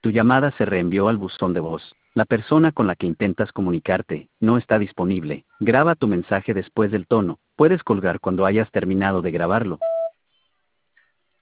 Tu llamada se reenvió al buzón de voz. La persona con la que intentas comunicarte no está disponible. Graba tu mensaje después del tono. Puedes colgar cuando hayas terminado de grabarlo.